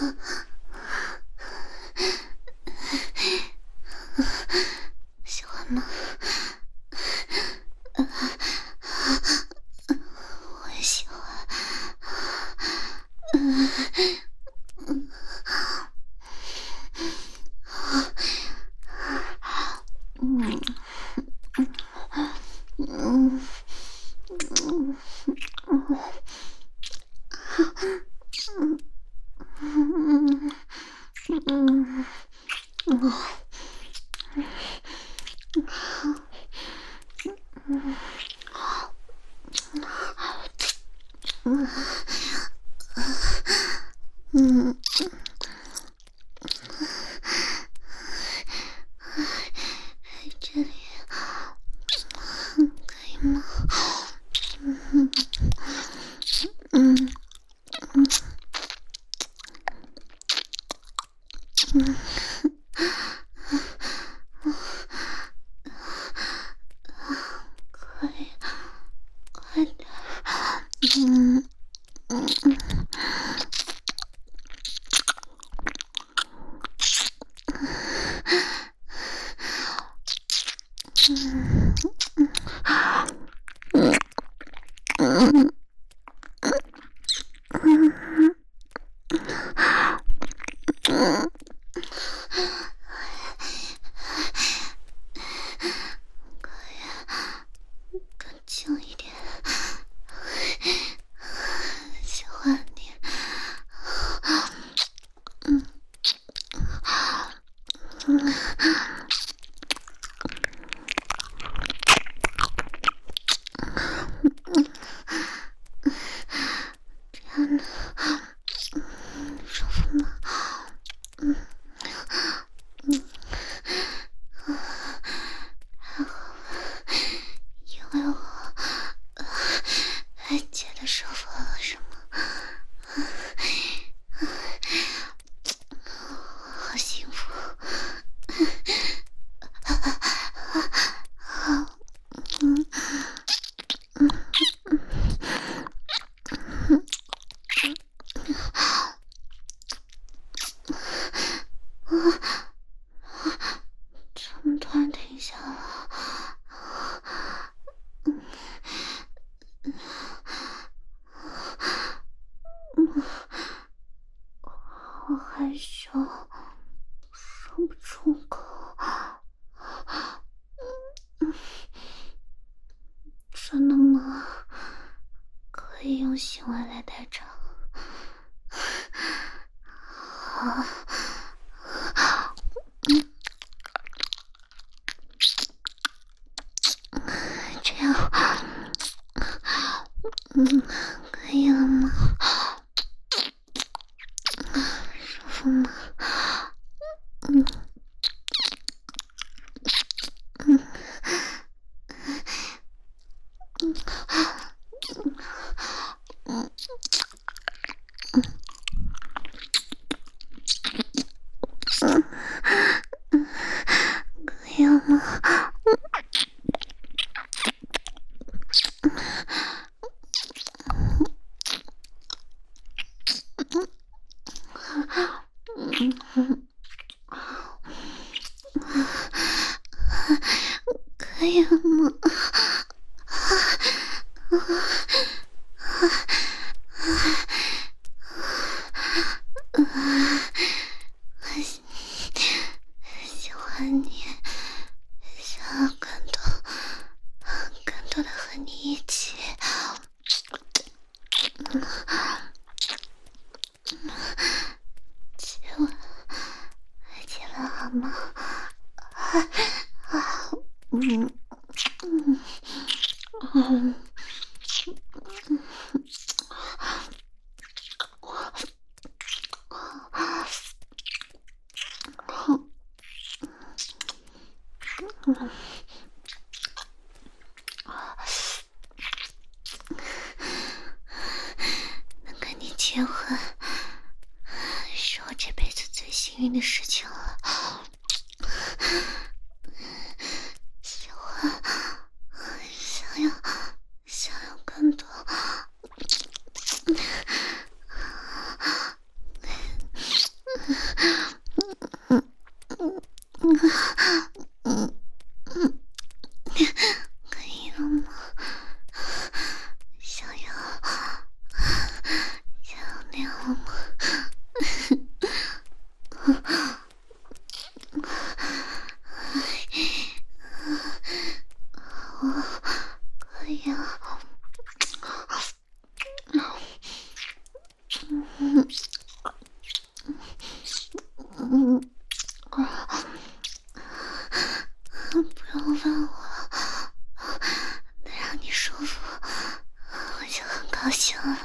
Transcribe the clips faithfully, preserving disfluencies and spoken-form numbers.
喜欢吗？我也喜欢。嗯嗯嗯嗯嗯嗯嗯嗯，这里可以吗？嗯嗯嗯嗯。可以，快点，嗯嗯嗯嗯嗯，更近一点，喜欢你，嗯嗯。这样的，嗯，舒服吗？嗯嗯，还好，因为我还觉得舒服了，是吗？好幸福，嗯嗯嗯，怎么突然停下了？嗯嗯，我害羞，说不出口。嗯，真的吗？可以用行为来代偿。好，嗯，这样，嗯，可以了吗？舒服吗？嗯嗯嗯嗯嗯嗯，可以了吗？嗯嗯，可以了吗？我喜喜欢你，想要更多、更多的和你一起。亲吻，亲吻好吗？啊啊，嗯嗯嗯嗯。能跟你结婚，是我这辈子最幸运的事情了。喜欢，想要，想要更多。 嗯，不用问我，能让你舒服，我就很高兴了。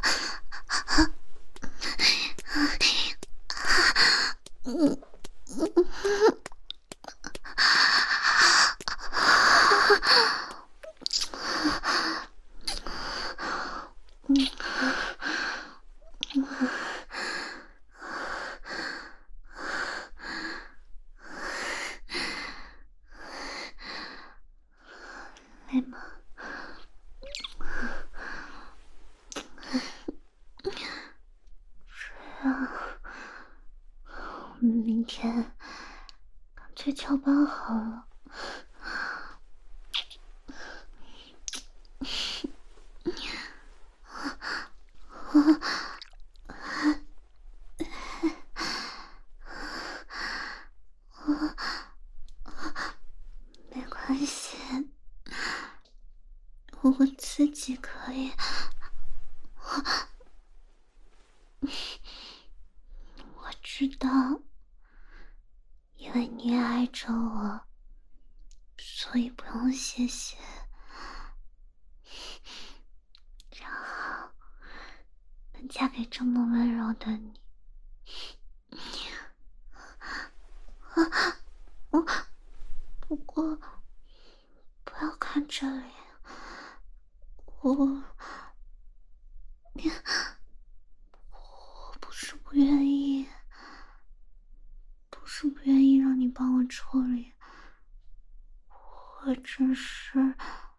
嗯嗯累吗？睡啊！我们明天干脆翘班好了。没关系，我自己可以。我知道，因为你也爱着我，所以不用谢谢。正好能嫁给这么温柔的你。我不过不要看这里，我我不是不愿意，不是不愿意让你帮我处理，我只是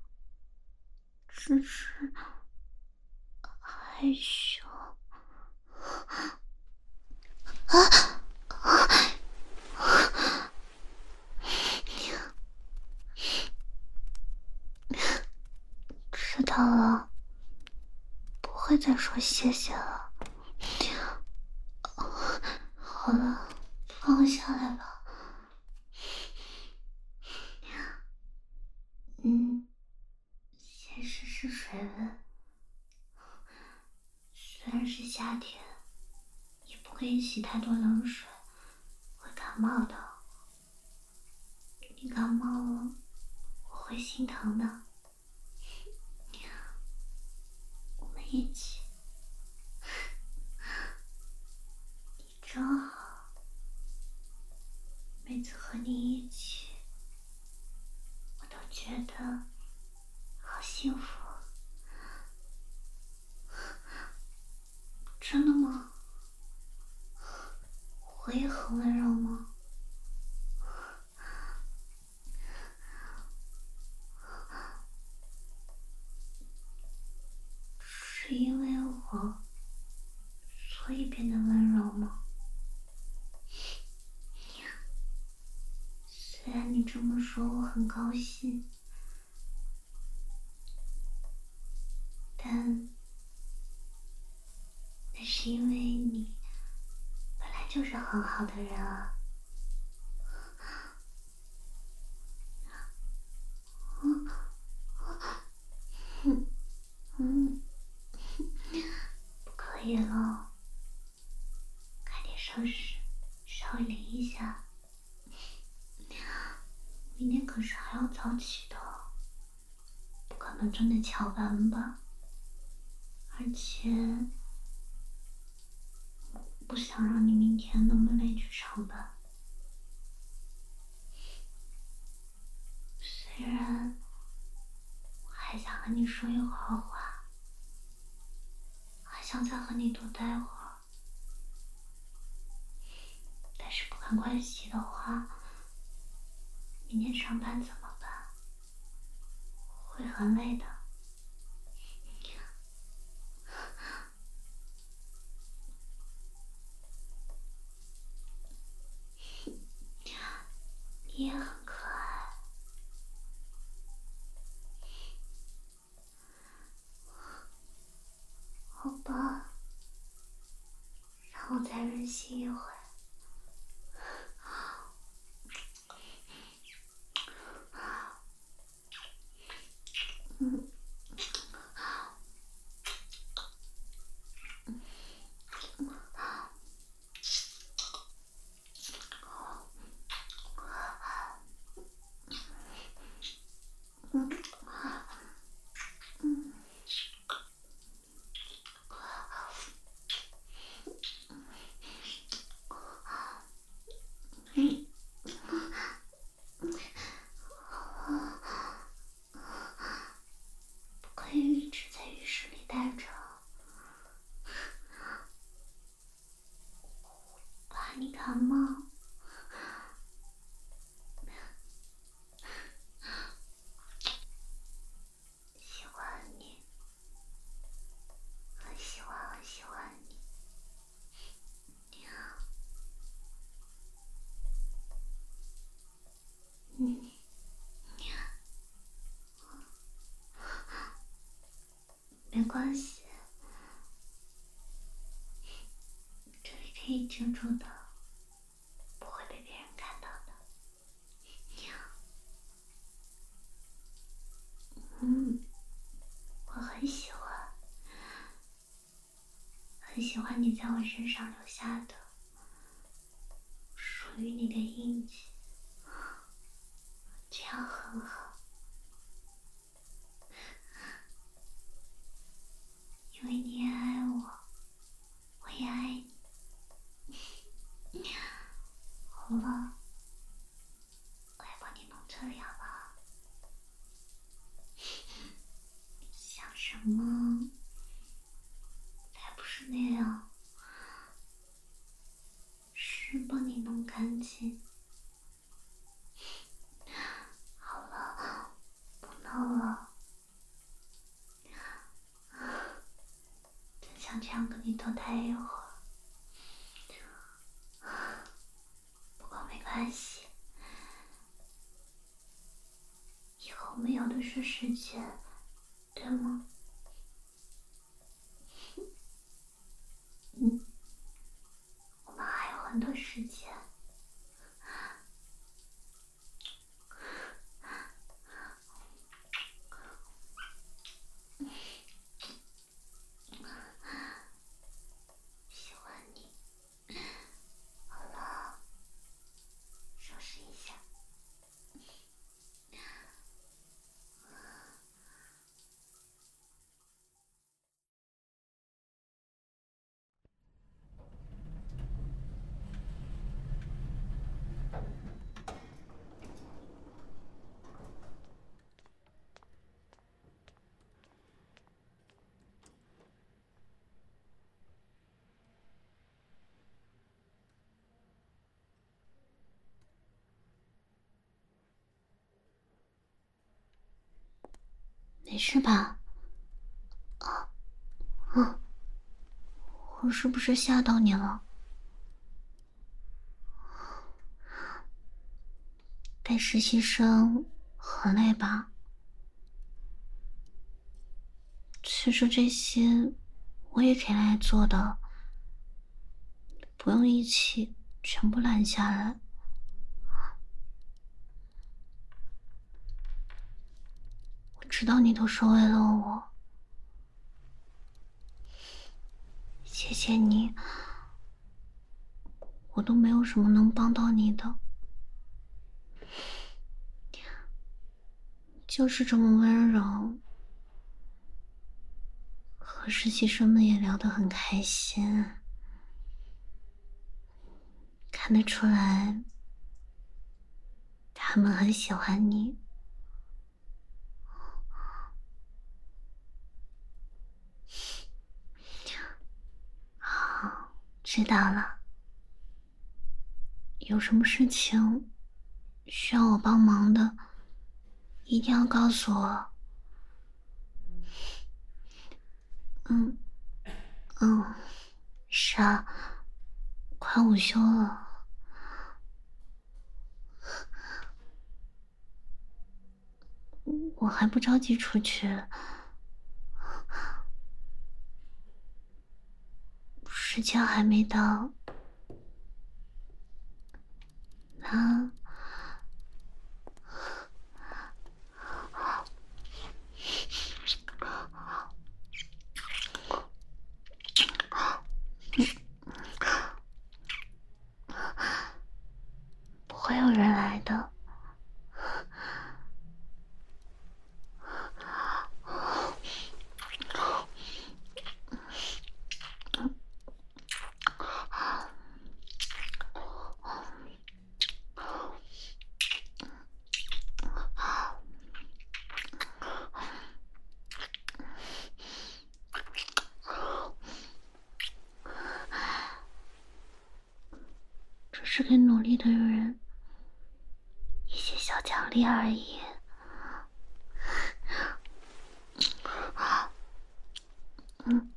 只是害羞。知道了，不会再说谢谢了。好了，放我下来吧。嗯，先试试水温。虽然是夏天，也不可以洗太多冷水，会感冒的。你感冒了，我会心疼的。我们一起。你真好，每次和你一起，我都觉得好幸福。真的吗？我也很温柔吗？是因为我，所以变得温柔吗？虽然你这么说，我很高兴，但那是因为你本来就是很好的人啊。嗯嗯，不可以了，快点收拾，稍微淋一下。明天可是还要早起的，不可能真的翘班吧？而且，不想让你明天那么累去上班。虽然我还想和你说一会儿话，还想再和你多待会儿，但是不赶快洗的话，明天上班怎么办？会很累的。你也很可爱。好吧，让我再任性一会。嗯。 感冒。喜欢你，很喜欢很喜欢你。嗯，没关系，这里可以遮住的，不会被别人看到的。嗯，我很喜欢，很喜欢你在我身上留下的属于你的印记，这样很好。因为你也爱我，我也爱你。好了，我来帮你弄这里好不好？想什么？才不是那样，是帮你弄干净。好了，不闹了。真想这样跟你多待一会儿，不过没关系，以后我们有的是时间，对吗？嗯，我们还有很多时间。喜欢你。好了，收拾一下。没事吧？啊，嗯，我是不是吓到你了？带实习生很累吧？其实这些我也可以来做的，不用一起全部揽下来。我知道你都是为了我，谢谢你，我都没有什么能帮到你的，就是这么温柔，和实习生们也聊得很开心，看得出来，他们很喜欢你。好，知道了。有什么事情需要我帮忙的，一定要告诉我。嗯嗯，是啊，快午休了，我还不着急出去，时间还没到。那不会有人来的。 是给努力的人一些小奖励而已。嗯。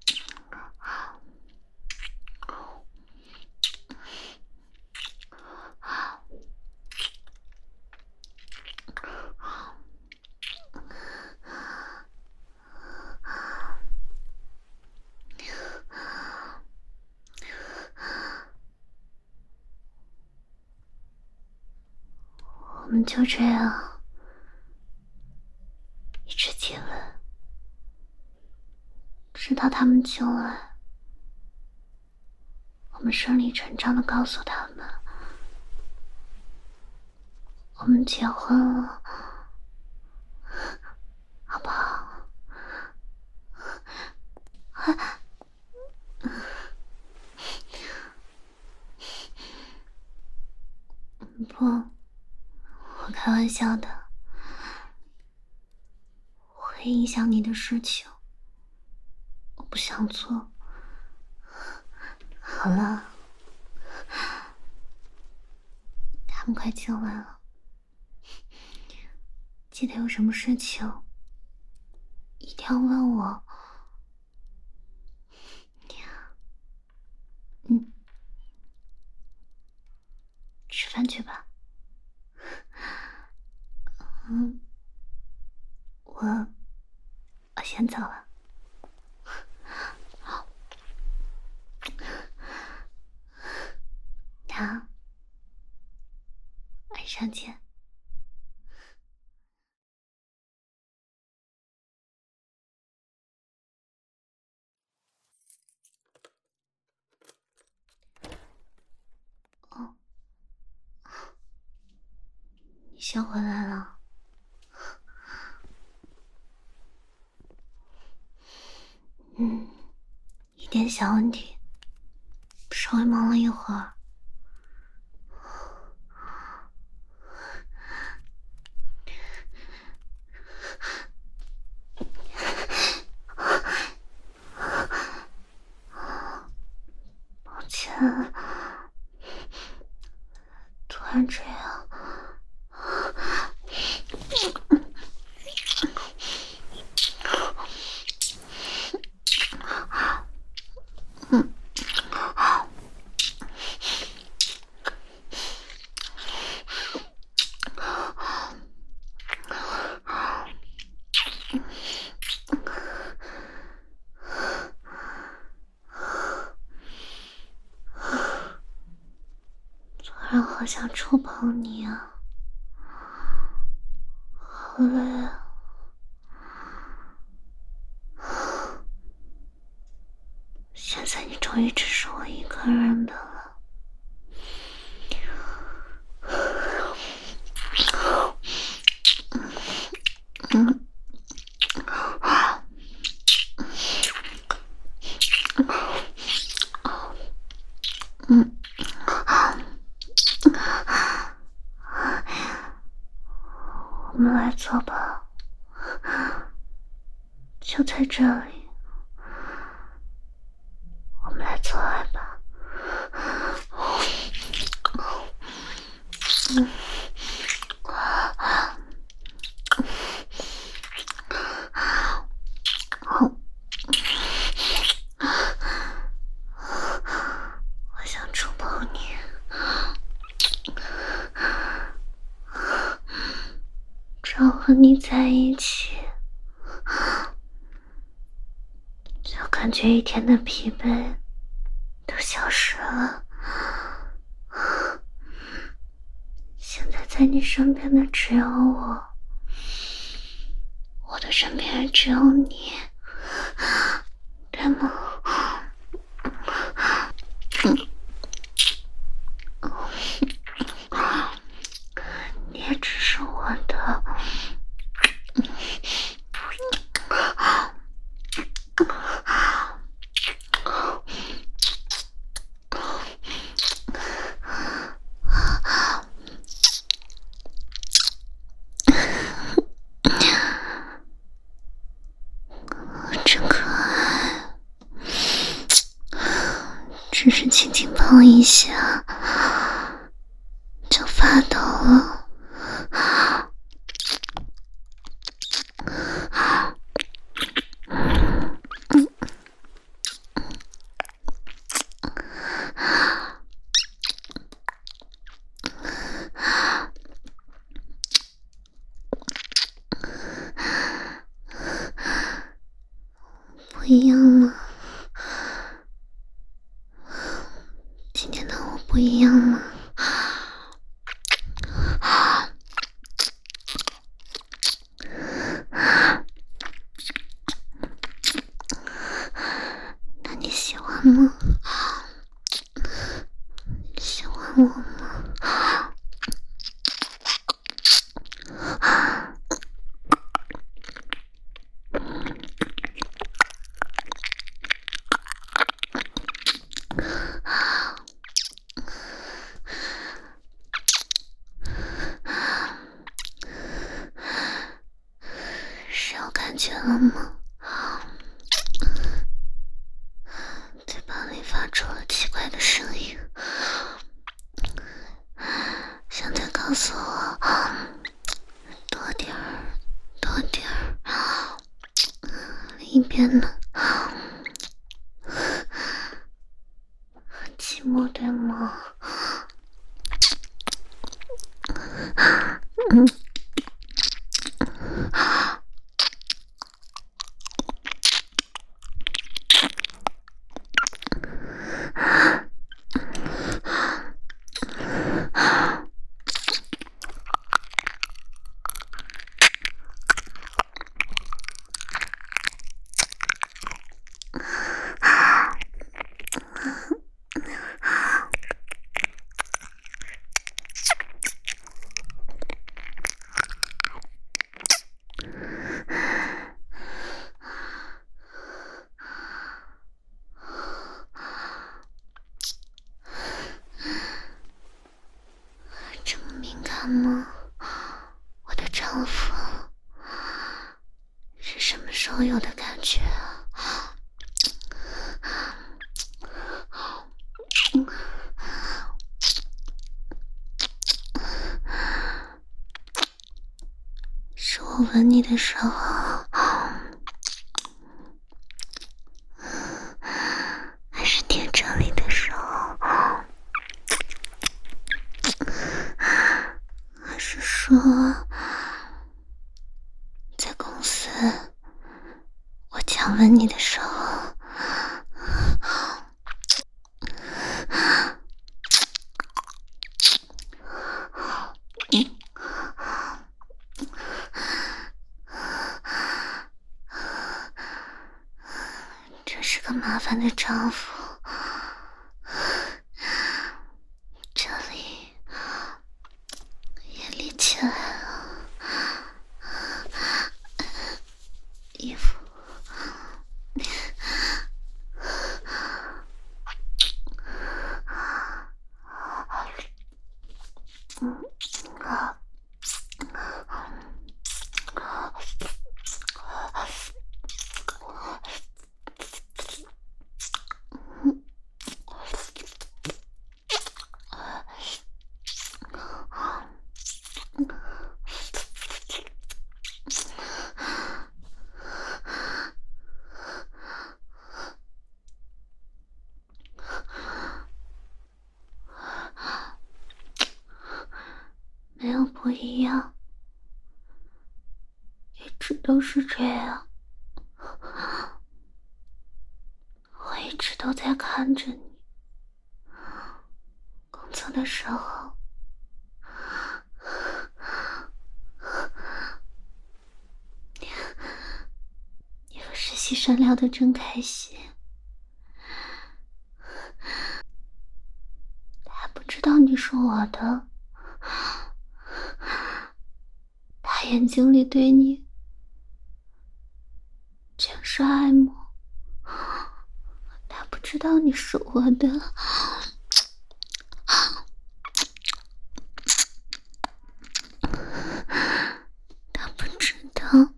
我们就这样一直接吻，直到他们醒来。我们顺理成章地告诉他们，我们结婚了，好不好？不，我开玩笑的，会影响你的事情，我不想做。好了，他们快进来了，记得有什么事情一定要问我。嗯，吃饭去吧。嗯，我我先走了。好，那晚上见。哦，你先回来了。嗯，一点小问题，稍微忙了一会儿。抱歉，突然这样。嗯，突然好想触碰你啊，好累啊。现在你终于只是我一个人的了。嗯，嗯，我们来做吧，就在这里。我们来做爱吧。嗯，好，我想触碰你，只要和你在一起，就感觉一天的疲惫都消失了。现在在你身边的只有我，我的身边也只有你，对吗？嗯，你也只是我的。真可爱，只是轻轻碰一下， 发抖了。不一样吗？今天的我不一样吗？那你喜欢吗？喜欢我吗？是有感觉了吗？嘴巴里发出了奇怪的声音，想再告诉我多点儿，多点儿。另一边呢？寂寞对吗？嗯。这么敏感吗？我的丈夫是什么时候有的感觉啊？是我吻你的时候，还是贴这里的时候？还是说在公司我强吻你的时候？真是个麻烦的丈夫。这里也立起来了，衣服没有不一样，一直都是这样。我一直都在看着你，工作的时候你和实习生聊得真开心，他还不知道你是我的，他眼睛里对你全是爱慕，他不知道你是我的。他不知道，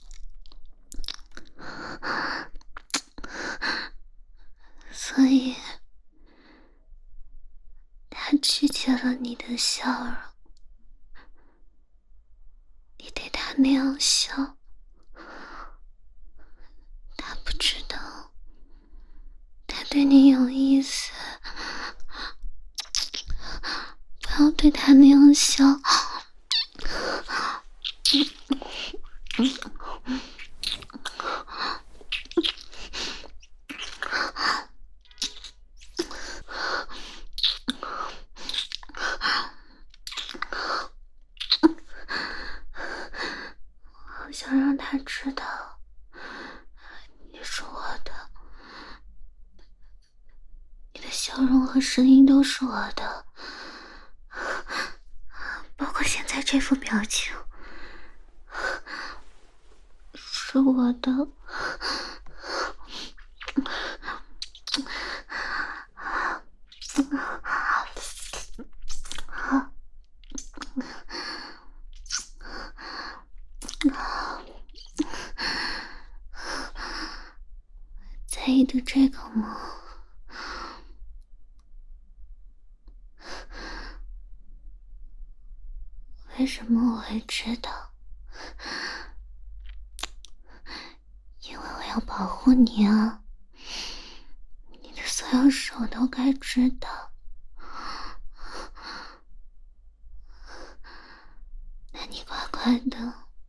所以解了你的笑容。你对他那样笑，他不知道他对你有意思。不要对他那样笑。我想让他知道你是我的，你的笑容和声音都是我的，包括现在这副表情是我的。在意的这个吗？为什么我会知道？因为我要保护你啊！你的所有事我都该知道。那你乖乖的，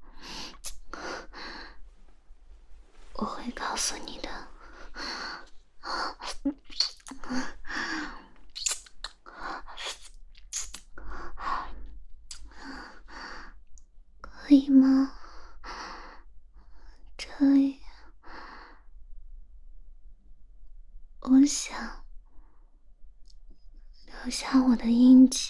我会告诉你的。可以吗？这里，我想留下我的印记。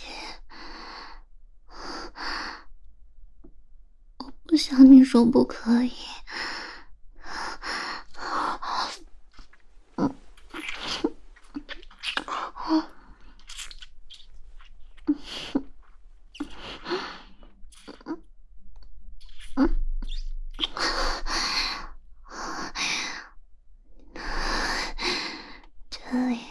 我不想你说不可以。这里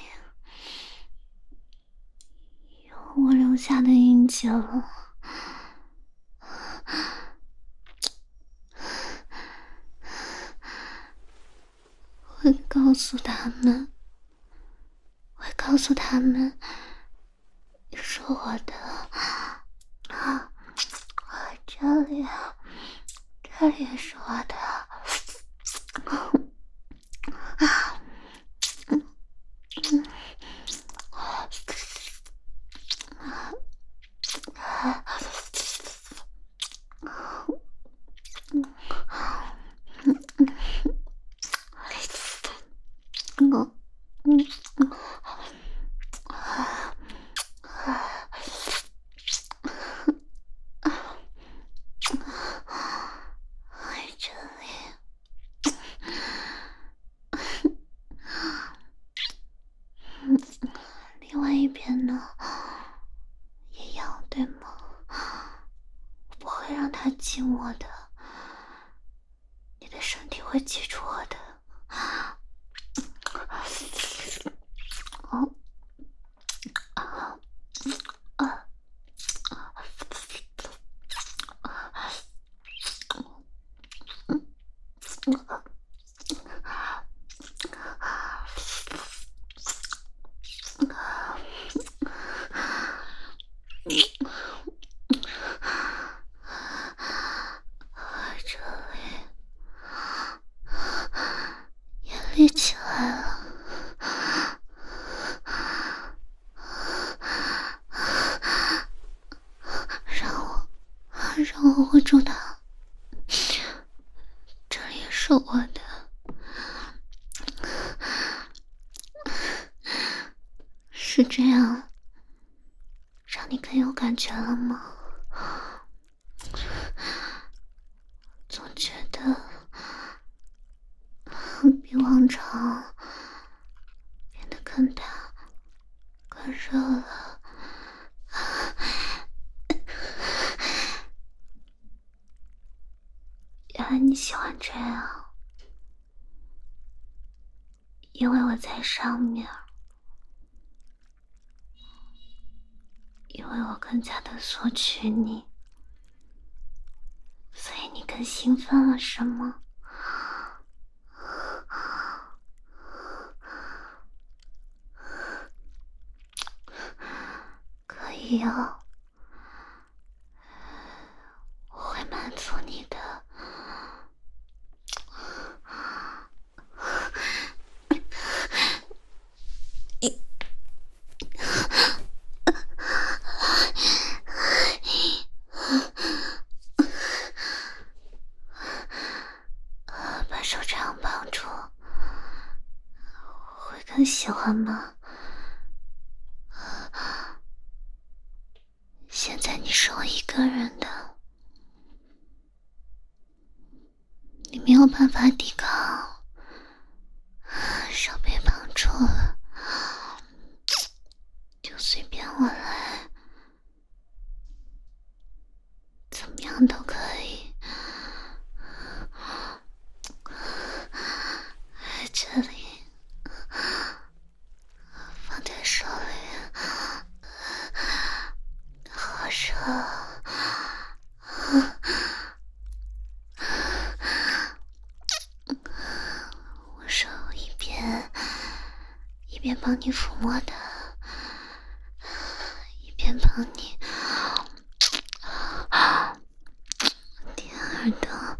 有我留下的印记了。会告诉他们，会告诉他们，你是我的。啊，这里，这里也是我的。另外一边呢，也要对吗？我不会让他亲我的，你的身体会记住我的。哦，啊啊这里也立起来了。让我，让我握住它。这里也是我的。是这样，让你更有感觉了吗？总觉得比往常变得更大、更热了。原来你喜欢这样，因为我在上面， 因为我更加的索取你，所以你更兴奋了是吗？可以哦，我会满足你的。把手这样绑住，会更喜欢吗？现在你是我一个人的，你没有办法抵抗，手被绑住了，就随便我来，怎么样都可以。这里放在手里，好热。我手一边一边帮你抚摸的，一边帮你点耳朵，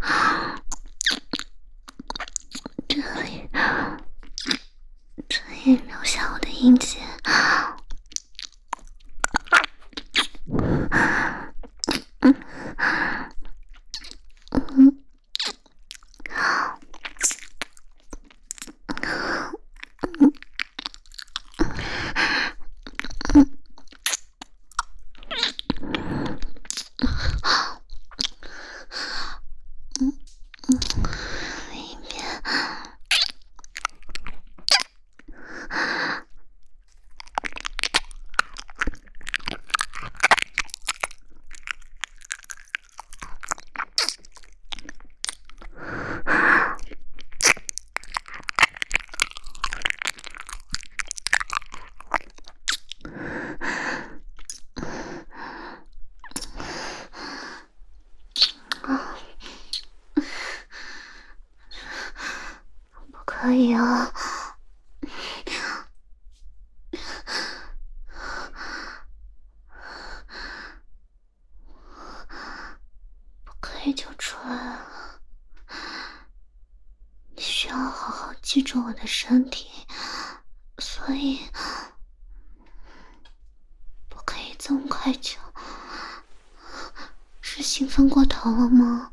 这里这里留下我的印记。可以啊，不可以就出来了。你需要好好记住我的身体，所以不可以这么快就。是兴奋过头了吗？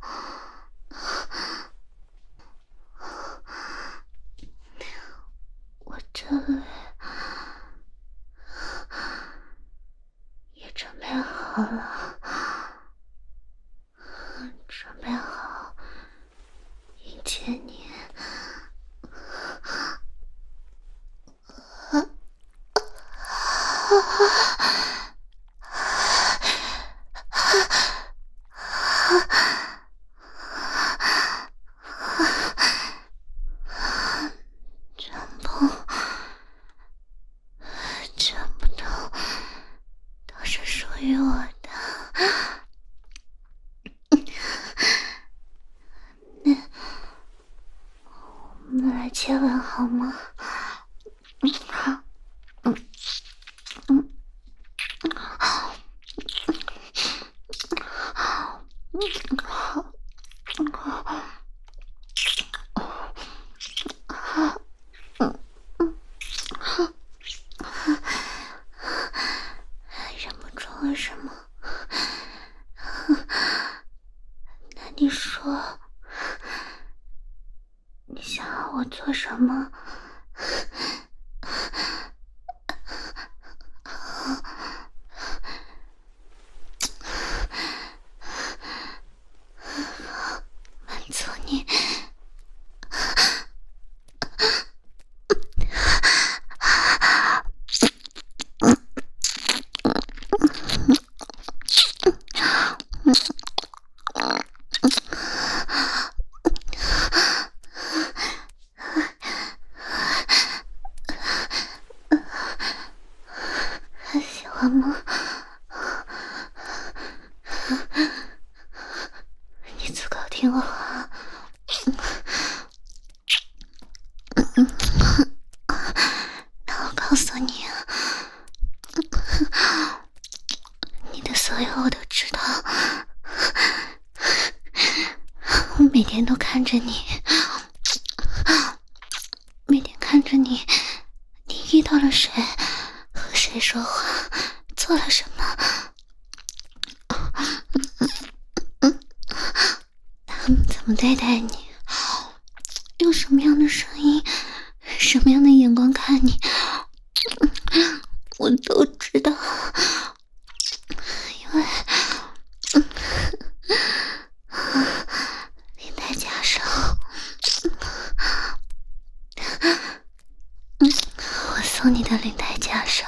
我这里也准备好了，准备好迎接你。接吻好吗？嗯，好，嗯嗯，好，好，嗯，好，嗯，好，好，嗯嗯，好，忍不住了是吗？那你说，你想要我做什么？满足你。喜欢吗？ 到了谁，和谁说话，做了什么。他们怎么对待你，用什么样的声音，什么样的眼光看你，我都知道。因为领带加上，我送你的领带加上，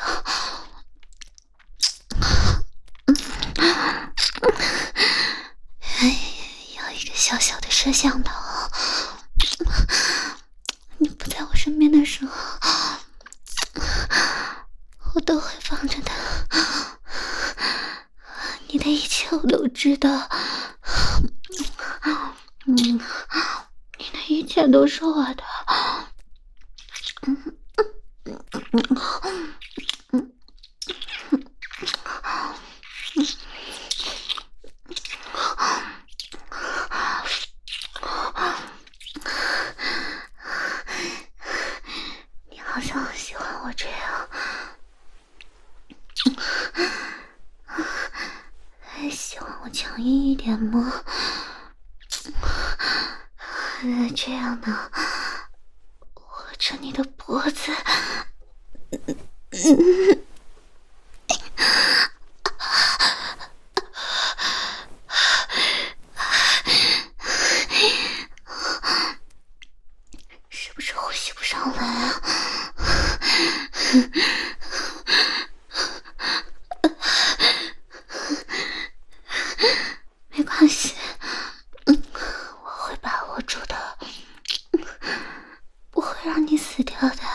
有一个小小的摄像头，你不在我身边的时候，我都会放着的。你的一切我都知道，嗯，你的一切都是我的。嗯嗯嗯你好像很喜欢我这样，还喜欢我强硬一点吗？这样呢，握着你的脖子，嗯是不是呼吸不上来啊？没关系，我会把握住的，不会让你死掉的。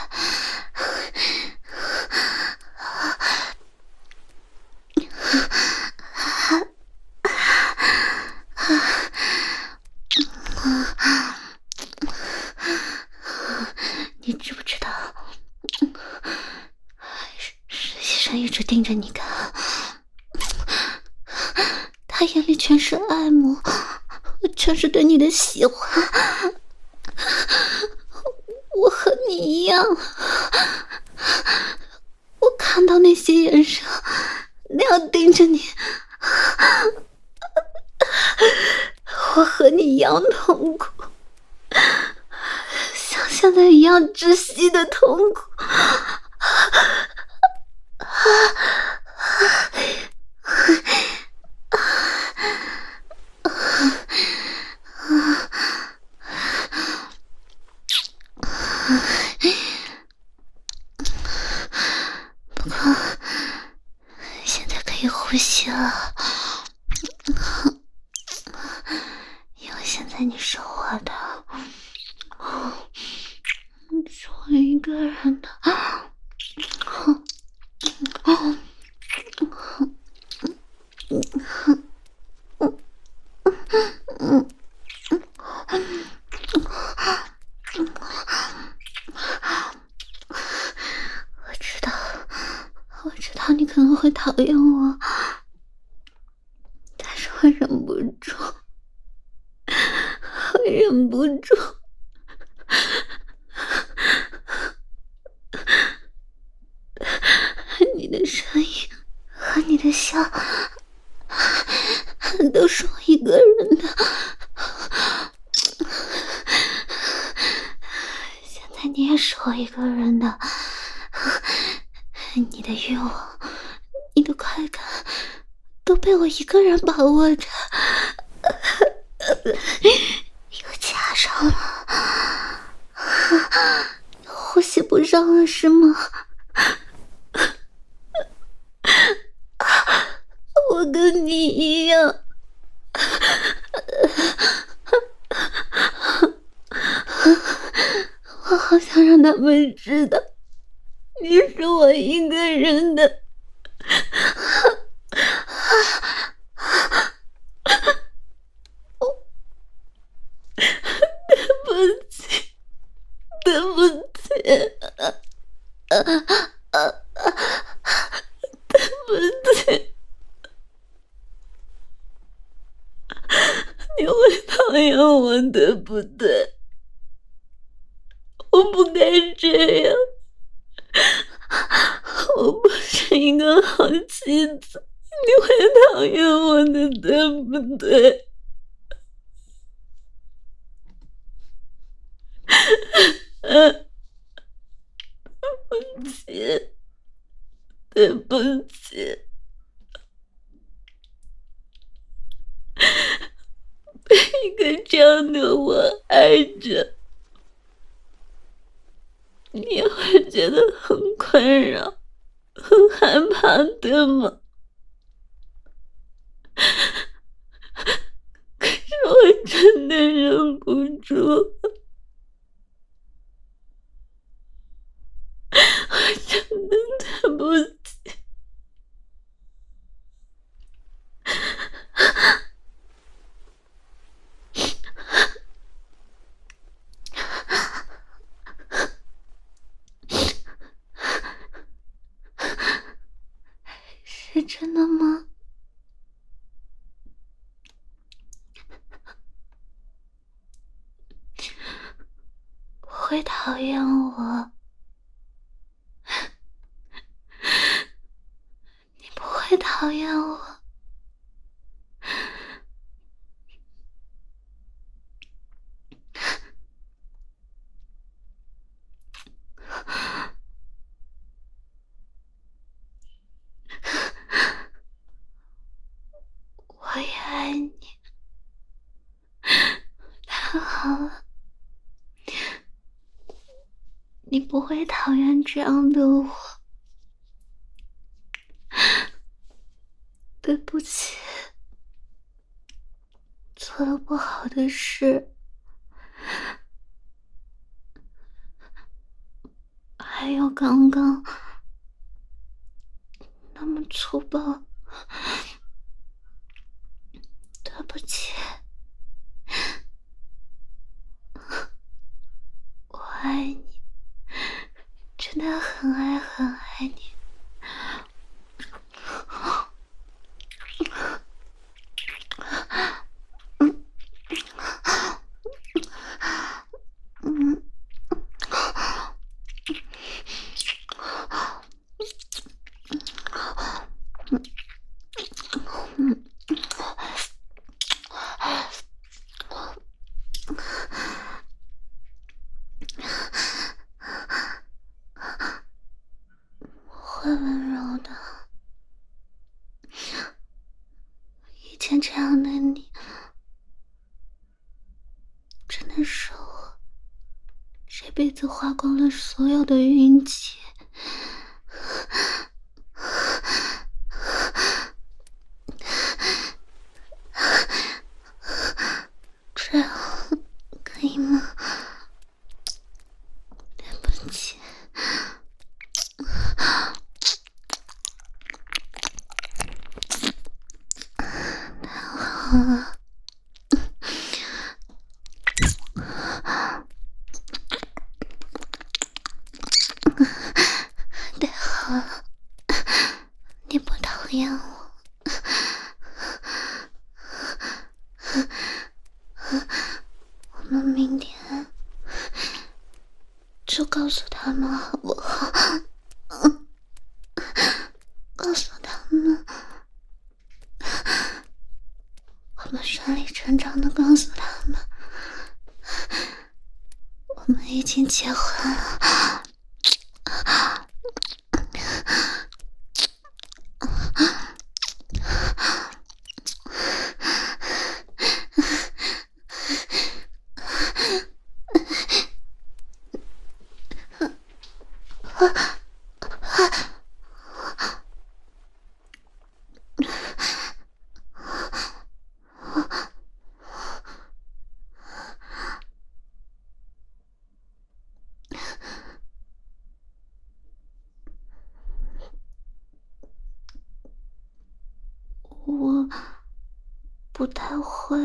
你知不知道，实习生一直盯着你看，他眼里全是爱慕，全是对你的喜欢。我和你一样，我看到那些眼神那样盯着你，我和你一样痛苦，像现在一样窒息的痛苦。不过现在可以呼吸了，因为现在你是我的，是我一个人的。我知道，我知道你可能会讨厌我，但是我忍不住，我忍不住。你的声音和你的笑都是我一个人的，现在你也是我一个人的。你的欲望，你的快感都被我一个人把握着，又卡上了，呼吸不上了是吗？我跟你一样，我好想让他们知道你是我一个人的。对不起，对不起，对不起。你会讨厌我，对不对？我不该这样， 我不是一个好妻子，你会讨厌我的，对不对？对不起，对不起，被一个这样的我爱着，你也会觉得很困扰，很害怕，对吗？可是我真的忍不住了，我真的对不起。是真的吗？不会讨厌我，你不会讨厌我。我也爱你，太好了，你不会讨厌这样的我。对不起，做了不好的事，还有刚刚那么粗暴，对不起，我爱你，真的很爱很爱你。嗯。嗯。会温柔的。以前这样的你，真的是我这辈子花光了所有的运气。这样可以吗？对不起。太好了。太好了，你不讨厌我。我们明天就告诉他们好不好？告诉他们，我们顺理成章的告诉他们，我们已经结婚了。我不太会，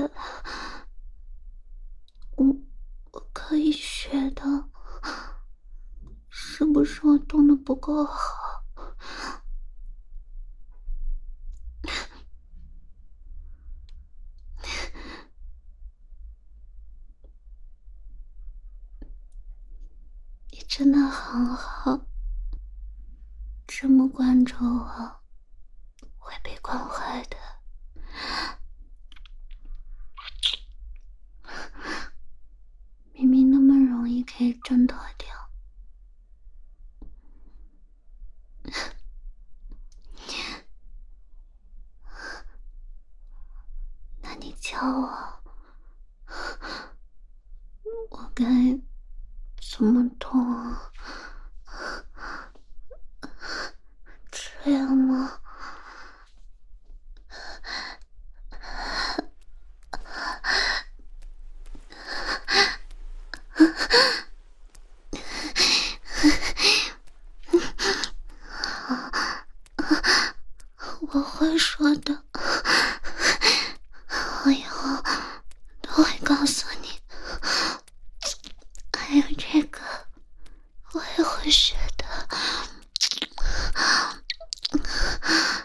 我我可以学的，是不是我动的不够好？你真的很好， 这么关着我，会被惯坏的。明明那么容易可以挣脱掉，那你教我，我该怎么动啊？这样吗？我会说的，我以后都会告诉你。还有这个，我也会学的。